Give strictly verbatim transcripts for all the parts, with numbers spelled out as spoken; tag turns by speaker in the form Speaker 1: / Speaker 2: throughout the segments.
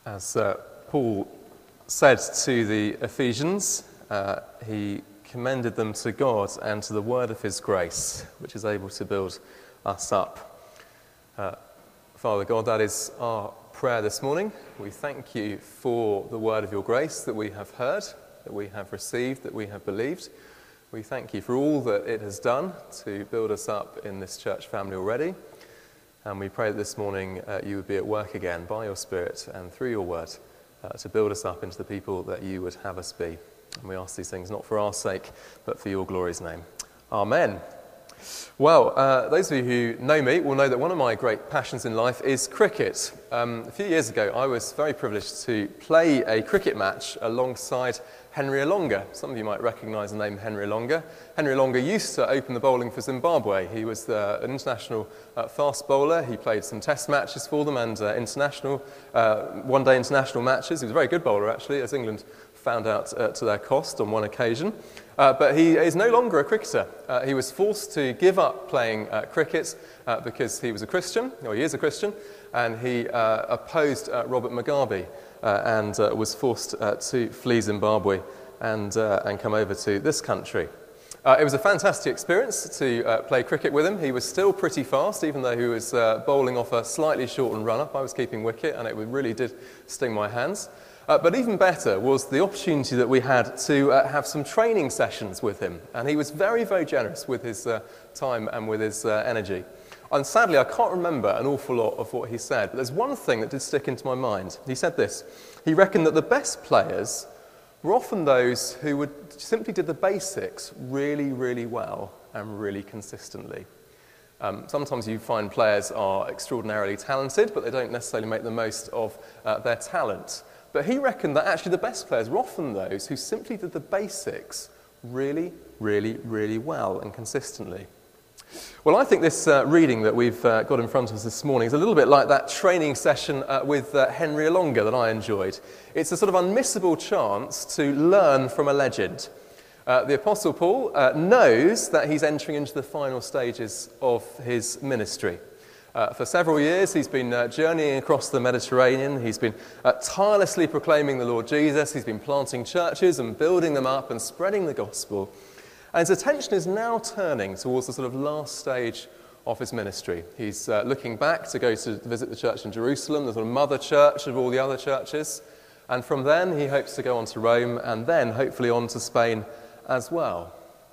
Speaker 1: As uh, Paul said to the Ephesians, uh, he commended them to God and to the word of his grace, which is able to build us up. Uh, Father God, that is our prayer this morning. We thank you for the word of your grace that we have heard, that we have received, that we have believed. We thank you for all that it has done to build us up in this church family already. And we pray that this morning uh, you would be at work again by your Spirit and through your word uh, to build us up into the people that you would have us be. And we ask these things not for our sake, but for your glory's name. Amen. Well, uh, those of you who know me will know that one of my great passions in life is cricket. Um, a few years ago, I was very privileged to play a cricket match alongside Henry Olonga. Some of you might recognise the name Henry Olonga. Henry Olonga used to open the bowling for Zimbabwe. He was uh, an international uh, fast bowler. He played some test matches for them and uh, international, uh, one-day international matches. He was a very good bowler, actually, as England found out uh, to their cost on one occasion. Uh, but he is no longer a cricketer. Uh, he was forced to give up playing uh, cricket uh, because he was a Christian, or he is a Christian, and he uh, opposed uh, Robert Mugabe uh, and uh, was forced uh, to flee Zimbabwe and, uh, and come over to this country. Uh, it was a fantastic experience to uh, play cricket with him. He was still pretty fast, even though he was uh, bowling off a slightly shortened run-up. I was keeping wicket, and it really did sting my hands. Uh, but even better was the opportunity that we had to uh, have some training sessions with him. And he was very, very generous with his uh, time and with his uh, energy. And sadly, I can't remember an awful lot of what he said. But there's one thing that did stick into my mind. He said this. He reckoned that the best players were often those who would simply did the basics really, really well and really consistently. Um, sometimes you find players are extraordinarily talented, but they don't necessarily make the most of uh, their talent. But he reckoned that actually the best players were often those who simply did the basics really, really, really well and consistently. Well, I think this uh, reading that we've uh, got in front of us this morning is a little bit like that training session uh, with uh, Henry Olonga that I enjoyed. It's a sort of unmissable chance to learn from a legend. Uh, the Apostle Paul uh, knows that he's entering into the final stages of his ministry. Uh, for several years, he's been uh, journeying across the Mediterranean. He's been uh, tirelessly proclaiming the Lord Jesus. He's been planting churches and building them up and spreading the gospel. And his attention is now turning towards the sort of last stage of his ministry. He's uh, looking back to go to visit the church in Jerusalem, the sort of mother church of all the other churches. And from then, he hopes to go on to Rome and then hopefully on to Spain as well.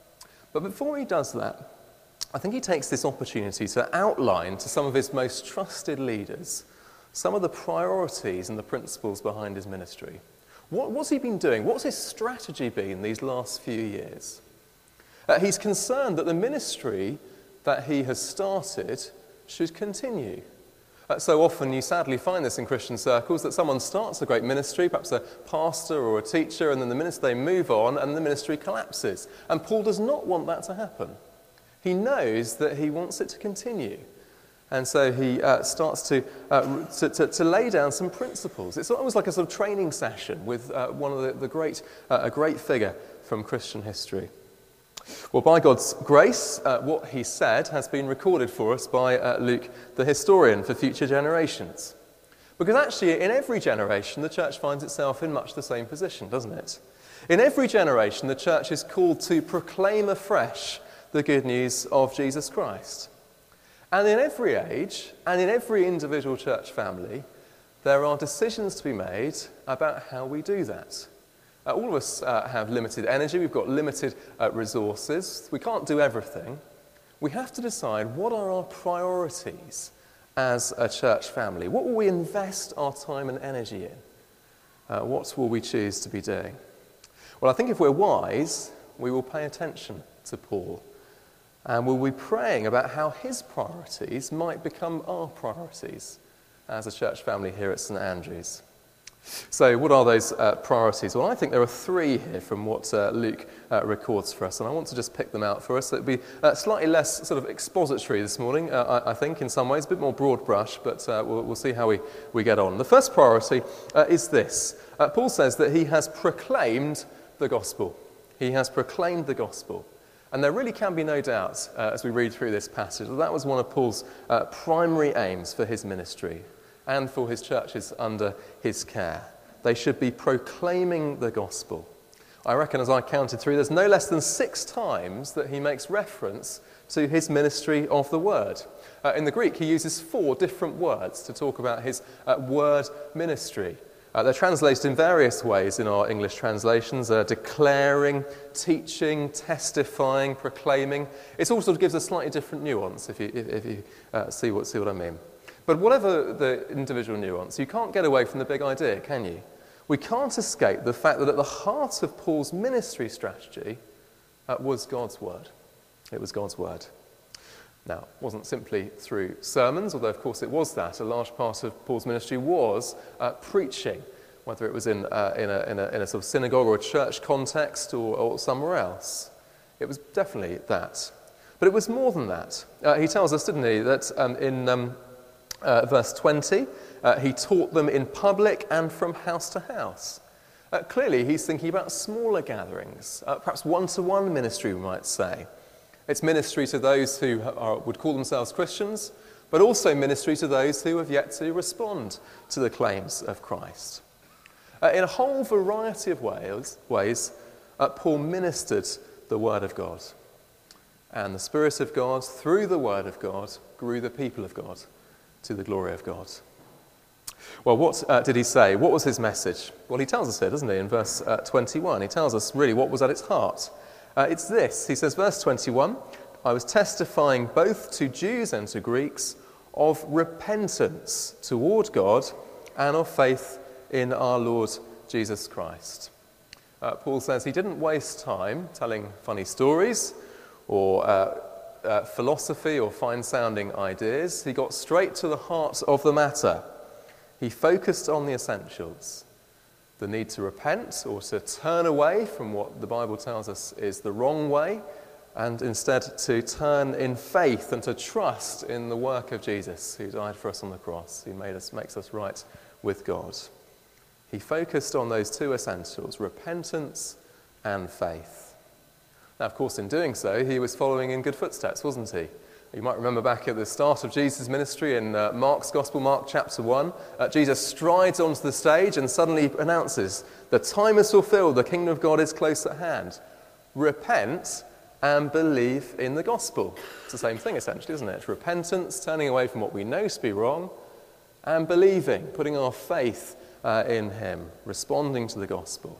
Speaker 1: But before he does that, I think he takes this opportunity to outline to some of his most trusted leaders some of the priorities and the principles behind his ministry. What, what's he been doing? What's his strategy been these last few years? Uh, he's concerned that the ministry that he has started should continue. Uh, so often you sadly find this in Christian circles, that someone starts a great ministry, perhaps a pastor or a teacher, and then the minute they move on and the ministry collapses. And Paul does not want that to happen. He knows that he wants it to continue. And so he uh, starts to, uh, to, to, to lay down some principles. It's almost like a sort of training session with uh, one of the, the great, uh, a great figure from Christian history. Well, by God's grace, uh, what he said has been recorded for us by uh, Luke the historian for future generations. Because actually, in every generation, the church finds itself in much the same position, doesn't it? In every generation, the church is called to proclaim afresh the good news of Jesus Christ. And in every age, and in every individual church family, there are decisions to be made about how we do that. Uh, all of us uh, have limited energy, we've got limited uh, resources, we can't do everything. We have to decide what are our priorities as a church family. What will we invest our time and energy in? Uh, what will we choose to be doing? Well, I think if we're wise, we will pay attention to Paul. And we'll be praying about how his priorities might become our priorities as a church family here at St Andrews. So what are those uh, priorities? Well, I think there are three here from what uh, Luke uh, records for us, and I want to just pick them out for us. It'll be uh, slightly less sort of expository this morning, uh, I, I think, in some ways, a bit more broad brush, but uh, we'll, we'll see how we, we get on. The first priority uh, is this. Uh, Paul says that he has proclaimed the gospel. He has proclaimed the gospel. And there really can be no doubt, uh, as we read through this passage, that that was one of Paul's uh, primary aims for his ministry. and for his churches under his care. They should be proclaiming the gospel. I reckon, as I counted through, there's no less than six times that he makes reference to his ministry of the word. Uh, in the Greek, he uses four different words to talk about his uh, word ministry. Uh, they're translated in various ways in our English translations, uh, declaring, teaching, testifying, proclaiming. It all sort of gives a slightly different nuance, if you, if, if you uh, see, what, see what I mean. But whatever the individual nuance, you can't get away from the big idea, can you? We can't escape the fact that at the heart of Paul's ministry strategy uh, was God's word. It was God's word. Now, it wasn't simply through sermons, although of course it was that. A large part of Paul's ministry was uh, preaching, whether it was in, uh, in, a, in, a, in a sort of synagogue or a church context or, or somewhere else. It was definitely that. But it was more than that. Uh, he tells us, didn't he, that um, in um, uh, verse twenty, uh, he taught them in public and from house to house. Uh, clearly, he's thinking about smaller gatherings, uh, perhaps one-to-one ministry, we might say. It's ministry to those who are, would call themselves Christians, but also ministry to those who have yet to respond to the claims of Christ. Uh, in a whole variety of ways, ways uh, Paul ministered the Word of God. And the Spirit of God, through the Word of God, grew the people of God to the glory of God. Well, what uh, did he say? What was his message? Well, he tells us here, doesn't he, in verse uh, twenty-one. He tells us really what was at its heart. Uh, it's this. He says, verse twenty-one, I was testifying both to Jews and to Greeks of repentance toward God and of faith in our Lord Jesus Christ. Uh, Paul says he didn't waste time telling funny stories or uh, uh, philosophy or fine-sounding ideas. He got straight to the heart of the matter. He focused on the essentials. The need to repent or to turn away from what the Bible tells us is the wrong way, and instead to turn in faith and to trust in the work of Jesus, who died for us on the cross, who made us, makes us right with God. He focused on those two essentials, repentance and faith. Now, of course, in doing so, he was following in good footsteps, wasn't he? You might remember back at the start of Jesus' ministry in uh, Mark's Gospel, Mark chapter one, uh, Jesus strides onto the stage and suddenly announces, the time is fulfilled, the kingdom of God is close at hand. Repent and believe in the gospel. It's the same thing essentially, isn't it? Repentance, turning away from what we know to be wrong, and believing, putting our faith uh, in him, responding to the gospel.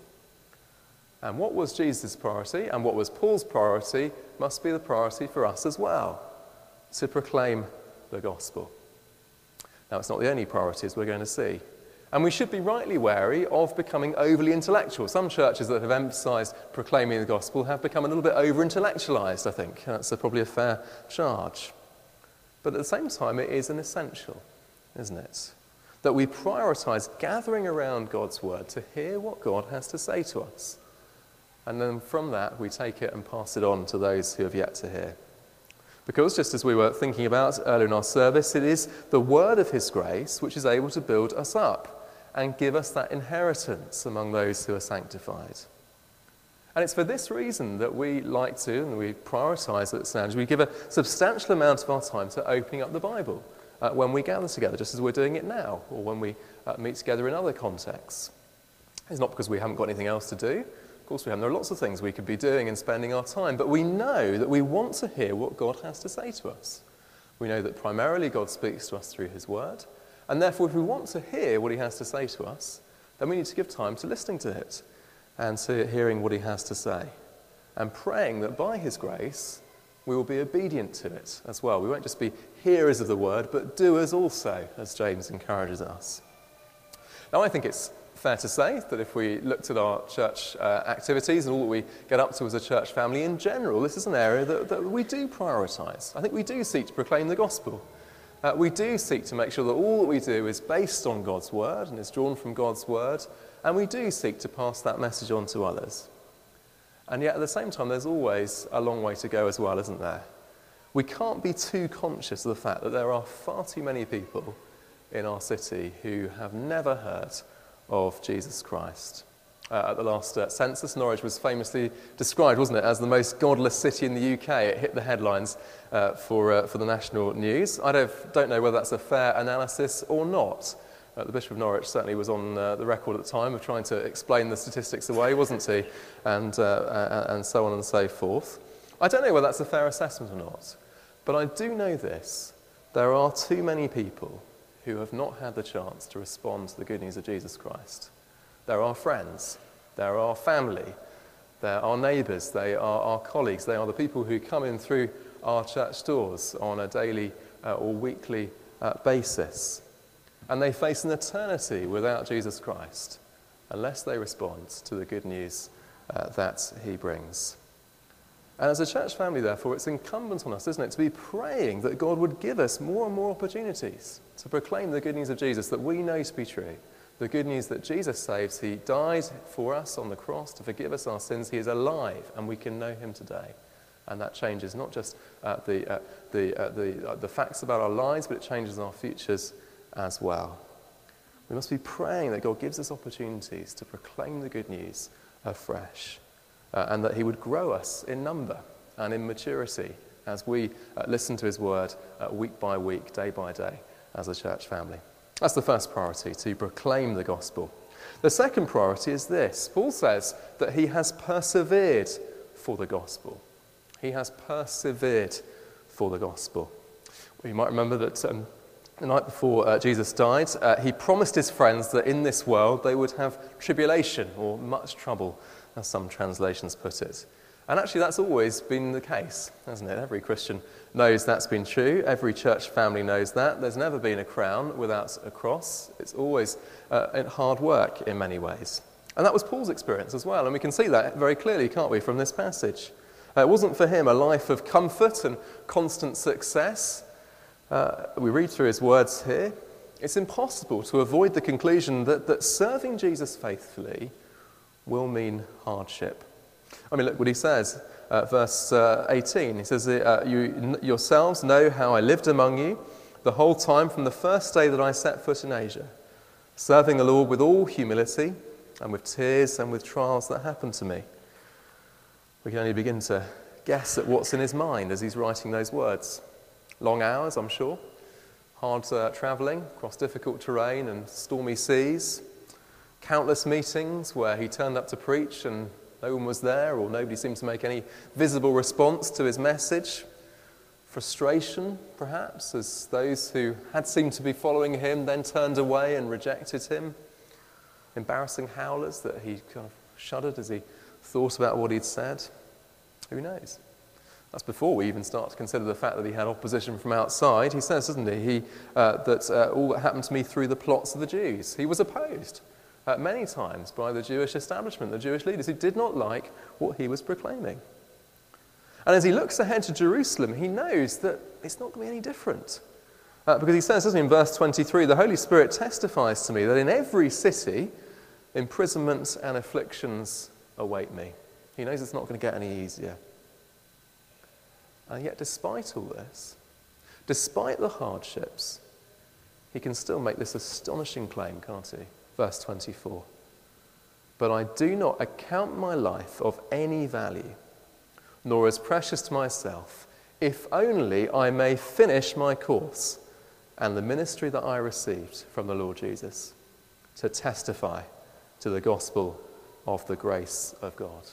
Speaker 1: And what was Jesus' priority and what was Paul's priority must be the priority for us as well. To proclaim the gospel. Now, it's not the only priority, as we're going to see. And we should be rightly wary of becoming overly intellectual. Some churches that have emphasised proclaiming the gospel have become a little bit over-intellectualised, I think. That's a, probably a fair charge. But at the same time, it is an essential, isn't it? That we prioritise gathering around God's word to hear what God has to say to us. And then from that, we take it and pass it on to those who have yet to hear. Because, just as we were thinking about earlier in our service, it is the word of his grace which is able to build us up and give us that inheritance among those who are sanctified. And it's for this reason that we like to, and we prioritise at Sandwich, we give a substantial amount of our time to opening up the Bible uh, when we gather together, just as we're doing it now, or when we uh, meet together in other contexts. It's not because we haven't got anything else to do. Of course we have. There are lots of things we could be doing and spending our time, but we know that we want to hear what God has to say to us. We know that primarily God speaks to us through his word, and therefore if we want to hear what he has to say to us, then we need to give time to listening to it and to hearing what he has to say, and praying that by his grace we will be obedient to it as well. We won't just be hearers of the word, but doers also, as James encourages us. Now, I think it's fair to say that if we looked at our church uh, activities and all that we get up to as a church family in general, this is an area that, that we do prioritise. I think we do seek to proclaim the gospel. Uh, we do seek to make sure that all that we do is based on God's word and is drawn from God's word, and we do seek to pass that message on to others. And yet at the same time, there's always a long way to go as well, isn't there? We can't be too conscious of the fact that there are far too many people in our city who have never heard of Jesus Christ. Uh, at the last uh, census, Norwich was famously described, wasn't it, as the most godless city in the U K. It hit the headlines uh, for, uh, for the national news. I don't, don't know whether that's a fair analysis or not. Uh, the Bishop of Norwich certainly was on uh, the record at the time of trying to explain the statistics away, wasn't he? And, uh, uh, and so on and so forth. I don't know whether that's a fair assessment or not, but I do know this. There are too many people who have not had the chance to respond to the good news of Jesus Christ. There are friends, there are family, there are neighbours, they are our colleagues, they are the people who come in through our church doors on a daily uh, or weekly uh, basis. And they face an eternity without Jesus Christ unless they respond to the good news uh, that he brings. And as a church family, therefore, it's incumbent on us, isn't it, to be praying that God would give us more and more opportunities to proclaim the good news of Jesus that we know to be true. The good news that Jesus saves, he died for us on the cross to forgive us our sins. He is alive and we can know him today. And that changes not just uh, the, uh, the, uh, the, uh, the facts about our lives, but it changes our futures as well. We must be praying that God gives us opportunities to proclaim the good news afresh uh, and that he would grow us in number and in maturity as we uh, listen to his word uh, week by week, day by day as a church family. That's the first priority, to proclaim the gospel. The second priority is this. Paul says that he has persevered for the gospel. He has persevered for the gospel. Well, you might remember that um, the night before uh, Jesus died, uh, he promised his friends that in this world they would have tribulation, or much trouble, as some translations put it. And actually that's always been the case, hasn't it? Every Christian knows that's been true. Every church family knows that. There's never been a crown without a cross. It's always uh, hard work in many ways. And that was Paul's experience as well. And we can see that very clearly, can't we, from this passage. Uh, it wasn't for him a life of comfort and constant success. Uh, we read through his words here. It's impossible to avoid the conclusion that, that serving Jesus faithfully will mean hardship. I mean, look what he says, uh, verse uh, eighteen. He says, uh, you n- yourselves know how I lived among you the whole time from the first day that I set foot in Asia, serving the Lord with all humility and with tears and with trials that happened to me. We can only begin to guess at what's in his mind as he's writing those words. Long hours, I'm sure, hard uh, travelling across difficult terrain and stormy seas, countless meetings where he turned up to preach and no one was there, or nobody seemed to make any visible response to his message. Frustration, perhaps, as those who had seemed to be following him then turned away and rejected him. Embarrassing howlers that he kind of shuddered as he thought about what he'd said. Who knows? That's before we even start to consider the fact that he had opposition from outside. He says, doesn't he, he uh, that uh, all that happened to me through the plots of the Jews. He was opposed Uh, many times by the Jewish establishment, the Jewish leaders who did not like what he was proclaiming. And as he looks ahead to Jerusalem, he knows that it's not going to be any different. Uh, because he says, doesn't he, in verse twenty-three, the Holy Spirit testifies to me that in every city, imprisonments and afflictions await me. He knows it's not going to get any easier. And yet despite all this, despite the hardships, he can still make this astonishing claim, can't he? Verse twenty-four, but I do not account my life of any value, nor as precious to myself, if only I may finish my course and the ministry that I received from the Lord Jesus, to testify to the gospel of the grace of God.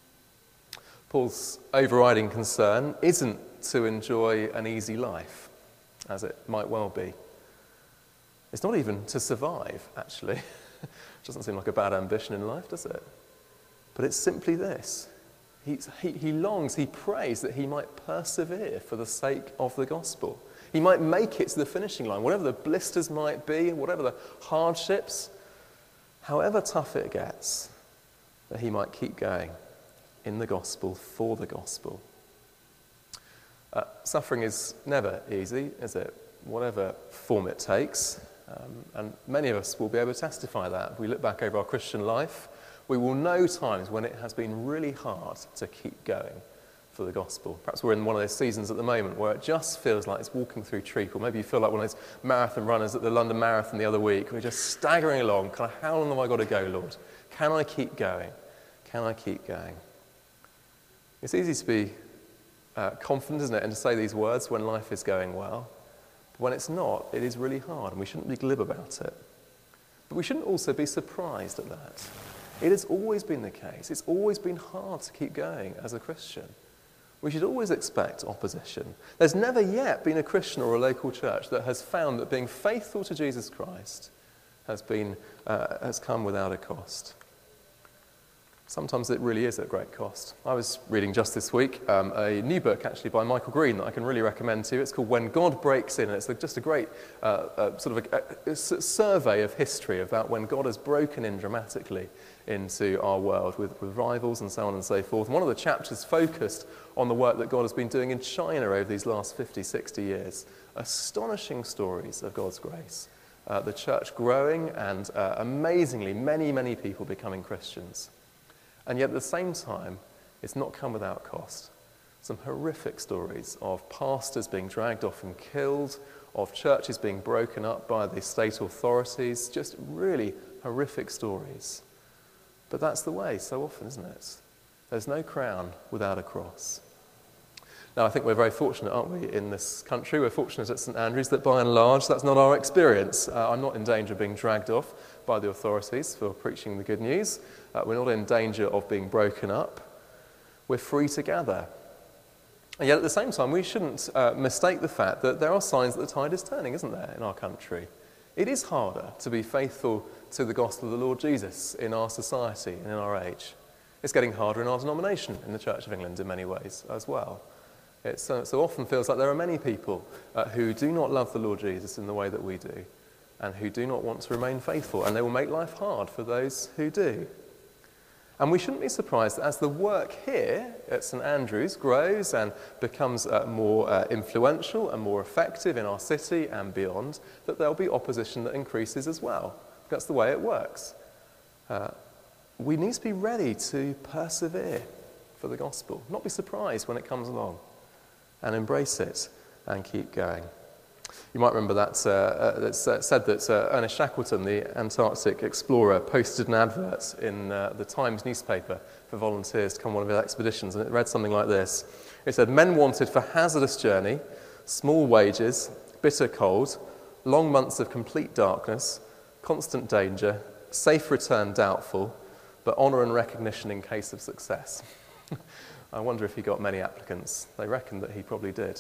Speaker 1: Paul's overriding concern isn't to enjoy an easy life, as it might well be. It's not even to survive, actually. It doesn't seem like a bad ambition in life, does it? But it's simply this. He, he, he longs, he prays that he might persevere for the sake of the gospel. He might make it to the finishing line, whatever the blisters might be, whatever the hardships, however tough it gets, that he might keep going in the gospel, for the gospel. Uh, suffering is never easy, is it? Whatever form it takes. Um, and many of us will be able to testify that. If we look back over our Christian life, we will know times when it has been really hard to keep going for the gospel. Perhaps we're in one of those seasons at the moment where it just feels like it's walking through treacle. Maybe you feel like one of those marathon runners at the London Marathon the other week. We're just staggering along. Kind of, how long have I got to go, Lord? Can I keep going? Can I keep going? It's easy to be uh, confident, isn't it, and to say these words when life is going well. But when it's not, it is really hard, and we shouldn't be glib about it. But we shouldn't also be surprised at that. It has always been the case. It's always been hard to keep going as a Christian. We should always expect opposition. There's never yet been a Christian or a local church that has found that being faithful to Jesus Christ has been uh, has come without a cost. Sometimes it really is at great cost. I was reading just this week um, a new book actually by Michael Green that I can really recommend to you. It's called When God Breaks In, and it's just a great uh, uh, sort of a, a, a survey of history about when God has broken in dramatically into our world with, with rivals and so on and so forth. And one of the chapters focused on the work that God has been doing in China over these last fifty, sixty years. Astonishing stories of God's grace. Uh, the church growing and uh, amazingly many, many people becoming Christians. And yet at the same time, it's not come without cost. Some horrific stories of pastors being dragged off and killed, of churches being broken up by the state authorities, just really horrific stories. But that's the way so often, isn't it? There's no crown without a cross. Now, I think we're very fortunate, aren't we, in this country? We're fortunate at St Andrews that by and large that's not our experience. Uh, I'm not in danger of being dragged off by the authorities for preaching the good news. Uh, we're not in danger of being broken up. We're free to gather. And yet at the same time, we shouldn't uh, mistake the fact that there are signs that the tide is turning, isn't there, in our country? It is harder to be faithful to the gospel of the Lord Jesus in our society and in our age. It's getting harder in our denomination, in the Church of England in many ways as well. It so, so often feels like there are many people uh, who do not love the Lord Jesus in the way that we do, and who do not want to remain faithful, and they will make life hard for those who do. And we shouldn't be surprised that as the work here at St Andrews grows and becomes uh, more uh, influential and more effective in our city and beyond, that there'll be opposition that increases as well. That's the way it works. Uh, we need to be ready to persevere for the gospel, not be surprised when it comes along, and embrace it and keep going. You might remember that uh, uh, it's uh, said that uh, Ernest Shackleton, the Antarctic explorer, posted an advert in uh, the Times newspaper for volunteers to come on one of his expeditions, and it read something like this. It said, "Men wanted for hazardous journey, small wages, bitter cold, long months of complete darkness, constant danger, safe return doubtful, but honour and recognition in case of success." I wonder if he got many applicants. They reckon that he probably did.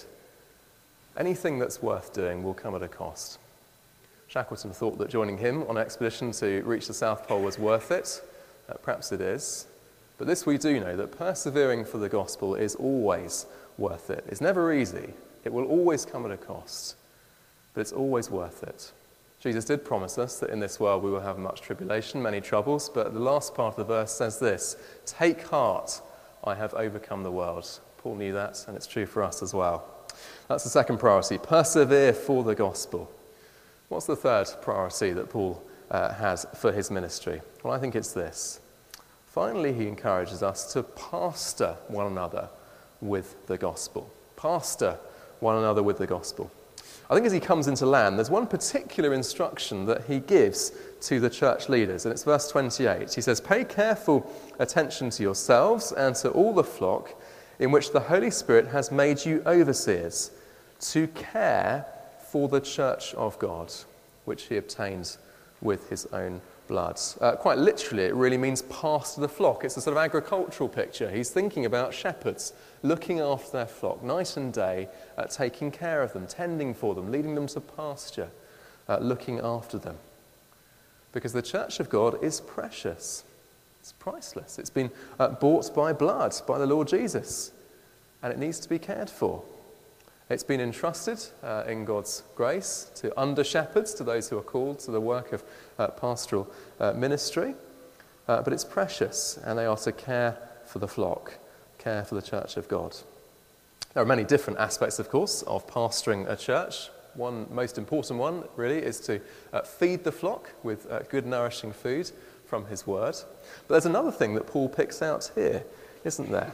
Speaker 1: Anything that's worth doing will come at a cost. Shackleton thought that joining him on an expedition to reach the South Pole was worth it. Uh, perhaps it is. But this we do know, that persevering for the gospel is always worth it. It's never easy. It will always come at a cost. But it's always worth it. Jesus did promise us that in this world we will have much tribulation, many troubles, but the last part of the verse says this: "Take heart, I have overcome the world." Paul knew that, and it's true for us as well. That's the second priority, persevere for the gospel. What's the third priority that Paul uh, has for his ministry? Well, I think it's this. Finally, he encourages us to pastor one another with the gospel. Pastor one another with the gospel. I think as he comes into land, there's one particular instruction that he gives to the church leaders, and it's verse twenty-eight. He says, "Pay careful attention to yourselves and to all the flock in which the Holy Spirit has made you overseers, to care for the church of God, which he obtained with his own blood." Uh, quite literally, it really means pastor the flock. It's a sort of agricultural picture. He's thinking about shepherds looking after their flock night and day, uh, taking care of them, tending for them, leading them to pasture, uh, looking after them. Because the church of God is precious. It's priceless. It's been uh, bought by blood, by the Lord Jesus, and it needs to be cared for. It's been entrusted uh, in God's grace to under-shepherds, to those who are called to the work of uh, pastoral uh, ministry, uh, but it's precious, and they are to care for the flock, care for the church of God. There are many different aspects, of course, of pastoring a church. One most important one, really, is to uh, feed the flock with uh, good, nourishing food from his word. But there's another thing that Paul picks out here, isn't there?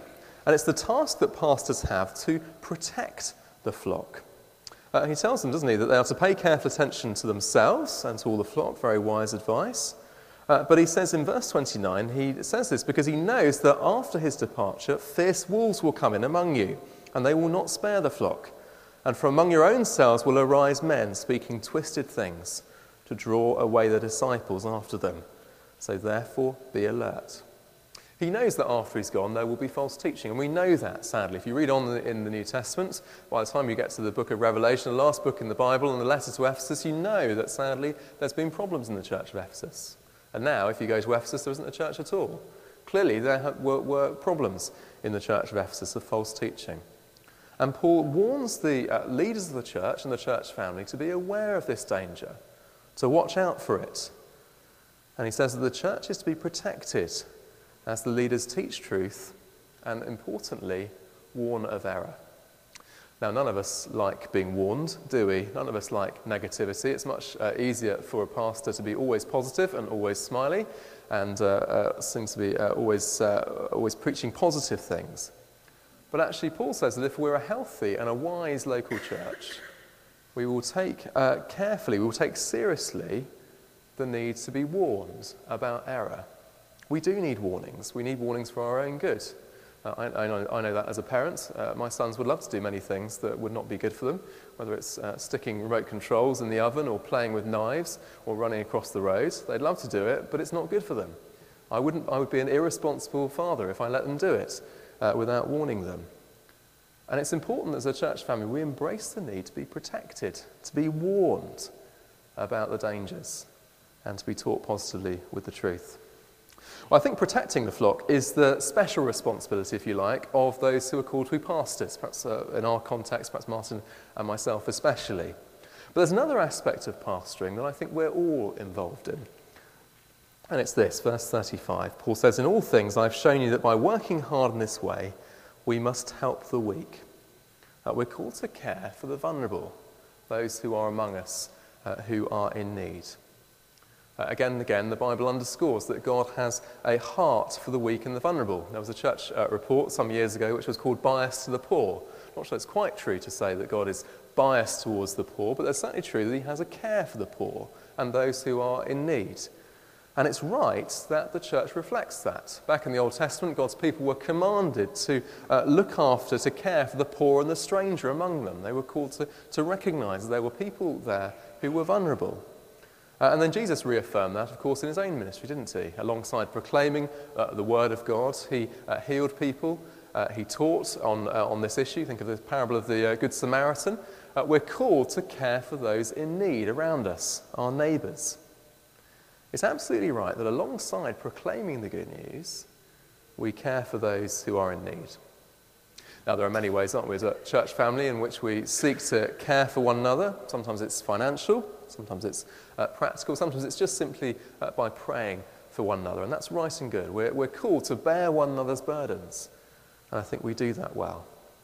Speaker 1: And it's the task that pastors have to protect the flock. Uh, he tells them, doesn't he, that they are to pay careful attention to themselves and to all the flock, very wise advice. Uh, but he says in verse twenty-nine, he says this because he knows that after his departure, fierce wolves will come in among you, and they will not spare the flock. And from among your own selves will arise men speaking twisted things to draw away the disciples after them. So therefore be alert. He knows that after he's gone, there will be false teaching. And we know that, sadly. If you read on in the New Testament, by the time you get to the book of Revelation, the last book in the Bible, and the letter to Ephesus, you know that, sadly, there's been problems in the church of Ephesus. And now, if you go to Ephesus, there isn't a church at all. Clearly, there were, were problems in the church of Ephesus of false teaching. And Paul warns the uh, leaders of the church and the church family to be aware of this danger, to watch out for it. And he says that the church is to be protected as the leaders teach truth and, importantly, warn of error. Now, none of us like being warned, do we? None of us like negativity. It's much uh, easier for a pastor to be always positive and always smiley and uh, uh, seems to be uh, always, uh, always preaching positive things. But actually, Paul says that if we're a healthy and a wise local church, we will take uh, carefully, we will take seriously the need to be warned about error. We do need warnings. We need warnings for our own good. Uh, I, I, know, I know that as a parent. Uh, my sons would love to do many things that would not be good for them, whether it's uh, sticking remote controls in the oven or playing with knives or running across the road. They'd love to do it, but it's not good for them. I, wouldn't, I would be an irresponsible father if I let them do it uh, without warning them. And it's important as a church family we embrace the need to be protected, to be warned about the dangers, and to be taught positively with the truth. Well, I think protecting the flock is the special responsibility, if you like, of those who are called to be pastors, perhaps uh, in our context, perhaps Martin and myself especially. But there's another aspect of pastoring that I think we're all involved in. And it's this, verse thirty-five. Paul says, "In all things I've shown you that by working hard in this way, we must help the weak." Uh, we're called to care for the vulnerable, those who are among us uh, who are in need. Uh, again and again, the Bible underscores that God has a heart for the weak and the vulnerable. There was a church uh, report some years ago which was called Bias to the Poor. I'm not sure it's quite true to say that God is biased towards the poor, but it's certainly true that he has a care for the poor and those who are in need. And it's right that the church reflects that. Back in the Old Testament, God's people were commanded to uh, look after, to care for the poor and the stranger among them. They were called to, to recognise that there were people there who were vulnerable. Uh, and then Jesus reaffirmed that, of course, in his own ministry, didn't he? Alongside proclaiming uh, the word of God, he uh, healed people, uh, he taught on, uh, on this issue. Think of the parable of the uh, Good Samaritan. Uh, we're called to care for those in need around us, our neighbours. It's absolutely right that alongside proclaiming the good news, we care for those who are in need. Now, there are many ways, aren't we, as a church family in which we seek to care for one another. Sometimes it's financial, sometimes it's uh, practical, sometimes it's just simply uh, by praying for one another. And that's right and good. We're, we're called to bear one another's burdens. And I think we do that well.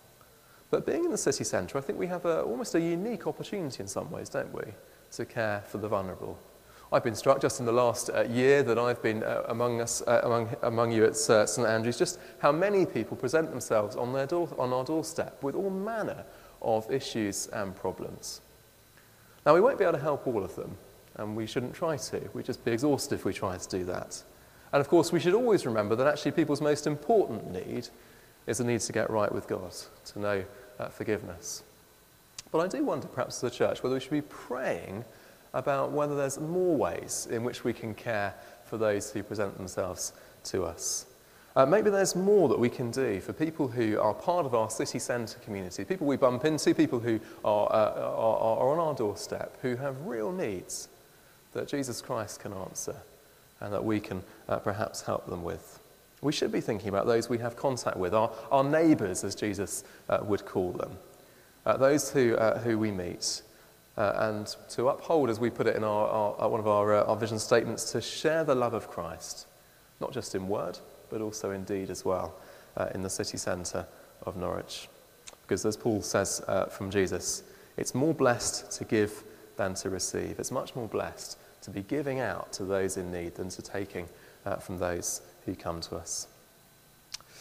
Speaker 1: But being in the city centre, I think we have a, almost a unique opportunity in some ways, don't we, to care for the vulnerable. I've been struck just in the last uh, year that I've been uh, among us, uh, among, among you at uh, St Andrews, just how many people present themselves on, their door, on our doorstep with all manner of issues and problems. Now, we won't be able to help all of them, and we shouldn't try to. We'd just be exhausted if we tried to do that. And of course, we should always remember that actually people's most important need is the need to get right with God, to know uh, forgiveness. But I do wonder, perhaps as a church, whether we should be praying about whether there's more ways in which we can care for those who present themselves to us. Uh, maybe there's more that we can do for people who are part of our city centre community, people we bump into, people who are, uh, are, are on our doorstep, who have real needs that Jesus Christ can answer and that we can uh, perhaps help them with. We should be thinking about those we have contact with, our, our neighbours, as Jesus uh, would call them, uh, those who, uh, who we meet. Uh, and to uphold, as we put it in our, our, one of our, uh, our vision statements, to share the love of Christ, not just in word, but also in deed as well, uh, in the city centre of Norwich. Because as Paul says uh, from Jesus, it's more blessed to give than to receive. It's much more blessed to be giving out to those in need than to taking uh, from those who come to us.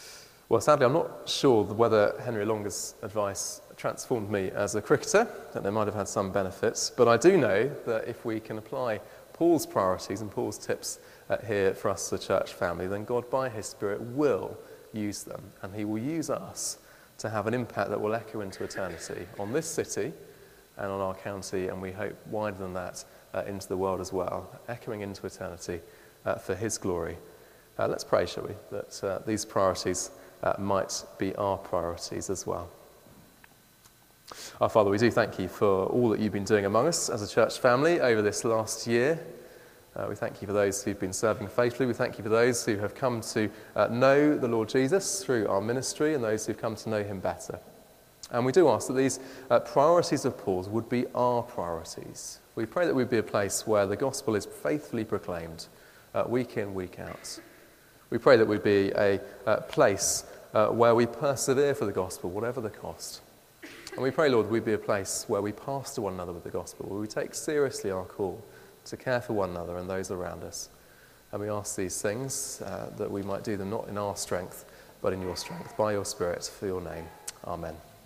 Speaker 1: Well, sadly, I'm not sure whether Henry Longa's advice transformed me as a cricketer, that they might have had some benefits, but I do know that if we can apply Paul's priorities and Paul's tips uh, here for us as a church family, then God, by his Spirit, will use them, and he will use us to have an impact that will echo into eternity on this city and on our county, and we hope wider than that uh, into the world as well, echoing into eternity uh, for his glory. Uh, let's pray, shall we, that uh, these priorities uh, might be our priorities as well. Our Father, we do thank you for all that you've been doing among us as a church family over this last year. Uh, we thank you for those who've been serving faithfully. We thank you for those who have come to uh, know the Lord Jesus through our ministry and those who've come to know him better. And we do ask that these uh, priorities of Paul's would be our priorities. We pray that we'd be a place where the gospel is faithfully proclaimed uh, week in, week out. We pray that we'd be a uh, place uh, where we persevere for the gospel, whatever the cost. And we pray, Lord, we'd be a place where we pastor one another with the gospel, where we take seriously our call to care for one another and those around us. And we ask these things uh, that we might do them not in our strength, but in your strength, by your Spirit, for your name. Amen.